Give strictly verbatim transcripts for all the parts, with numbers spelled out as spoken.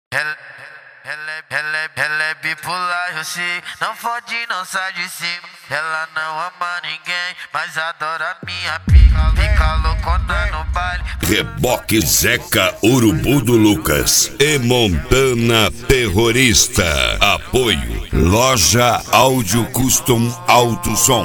Ela, ela, ela, ela é bipolar, eu sei. Não fode, não sai de cima. Ela não ama ninguém, mas adora minha pica. Fica loucona no baile. Reboque Zeca Urubu do Lucas e Montana Terrorista. Apoio Loja Áudio Custom Alto Som.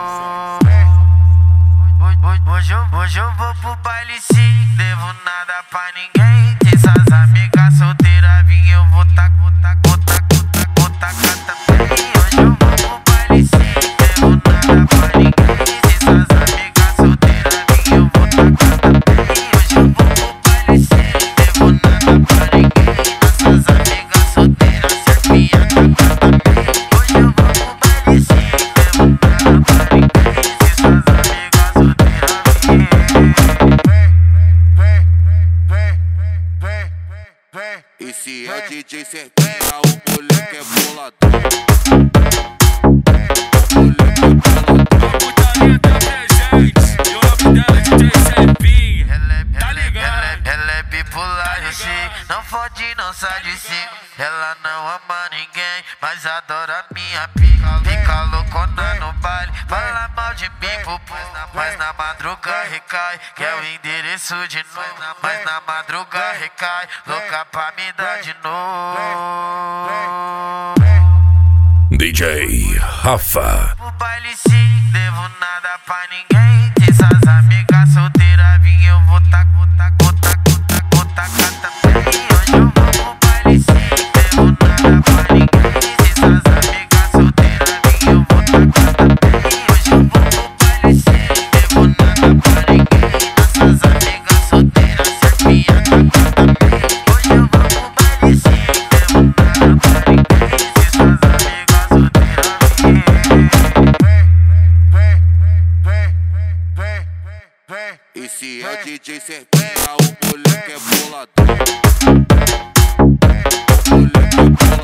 Hoje eu, hoje eu vou pro baile sim, devo nada pra ninguém. Tem essas amigas solteiras, vim eu vou tá, vou tá, vou tá, vou tá, vou tá, também. Hoje eu vou pro baile sim, devo nada pra ninguém. Tem essas amigas solteiras, vim eu vou tá, também. Hoje eu vou pro baile sim, devo nada pra ninguém. Essas amigas solteiras, se a minha canta também. Hoje eu vou pro baile sim, devo nada pra ninguém. Essas amigas solteiras. Esse é D J Sertão, o moleque é boladão. O moleque é boladão. A putaria tá presente e o nome dela é D J Serpinho. Tá ligado? Ela é bipolar, eu sei. Não fode, não sai de cima. Ela não ama ninguém, mas adora minha pica. Fica loucona no baile, fala mal de mim pro povo. Mas na madruga recai, que é o endereço de novo. Mas na madruga recai, louca pra me dar de novo. D J Rafa. O baile sim, devo nada pra ninguém. Tem essas amigas solteiras, vim eu vou tá, vou tá, vou tá, vou tá, vou tá, também. Hoje eu vou pro baile sim, devo nada pra ninguém. Tem essas amigas solteiras, vim eu vou tá, também. Hoje eu vou pro baile sim, devo nada pra ninguém. Essas amigas solteiras, se a minha canta também. Hoje eu vou pro baile sim, devo nada pra ninguém. Essas amigas solteiras, Esse é o D J Sertão, o moleque é boladão. O moleque é boladão.